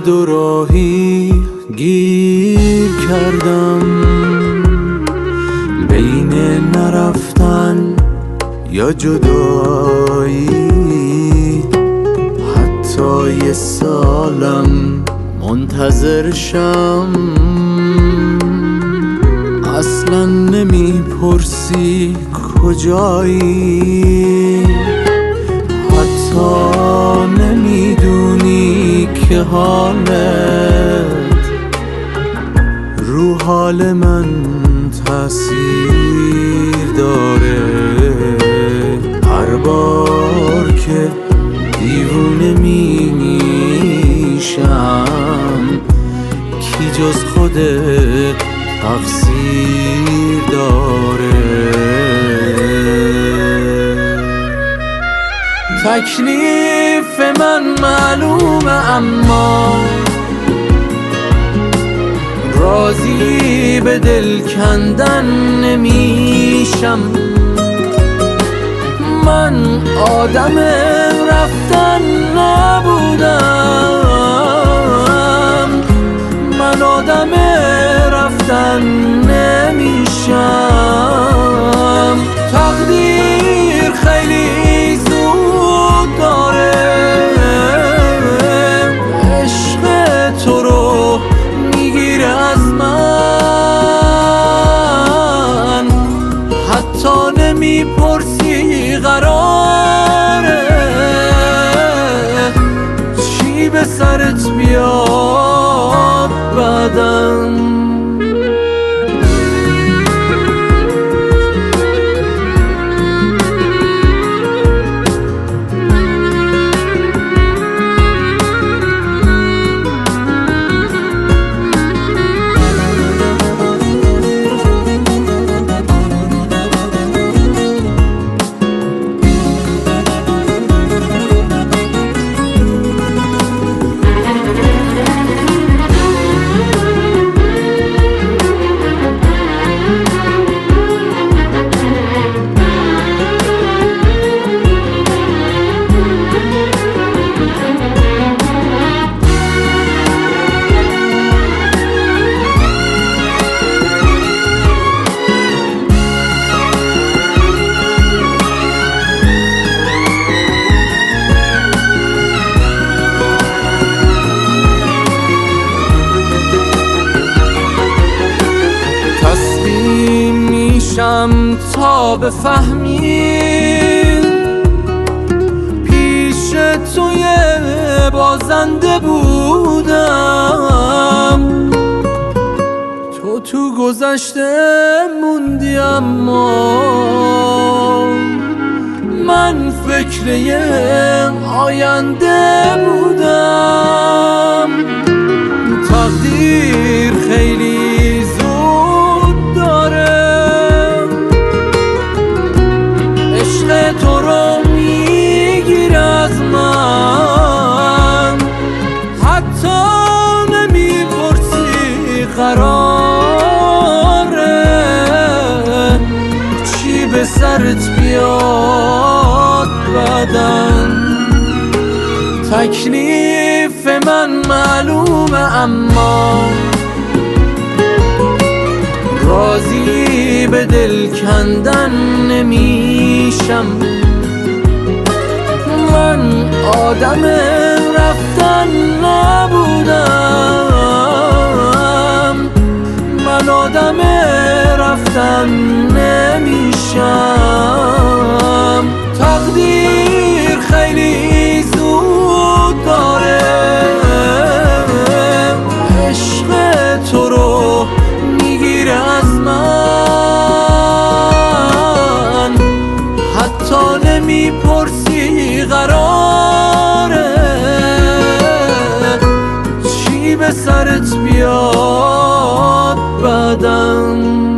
دوراهی گیر کردم، بین نرفتن یا جدایی. حتی یه سالم منتظرشم، اصلا نمیپرسی کجایی. حتی نمیدونی که حالت رو حال من تأثیر داره. هر بار که دیوونه میشم، کی جز خودت تقصیر داره. تکلیف من معلومه، اما راضی به دل کندن نمیشم. من آدم رفتن نبودم، من آدم رفتن نمیشم. تقدیر خیلی زود داره، عشق تو رو میگیره از من. حتی نمیپرسی قراره چی به سرت بیاد بعدم. تا بفهمی پیش توی بازنده بودم. تو گذشته موندی، اما من فکر آینده بودم. تقدیر خیلی زود داره، تو رو میگیر از من. حتی نمیپرسی قراره چی به سرت بیاد بعدم. تکلیف من معلومه، اما راضی به دل کندن نمیشم. من آدم رفتن نبودم، من آدم رفتن نمیشم. تقدیر خیلی زود داره، عشق تو رو میگیره از من. حتی نمیپرسی قراره چی به سرت بیاد بعدم.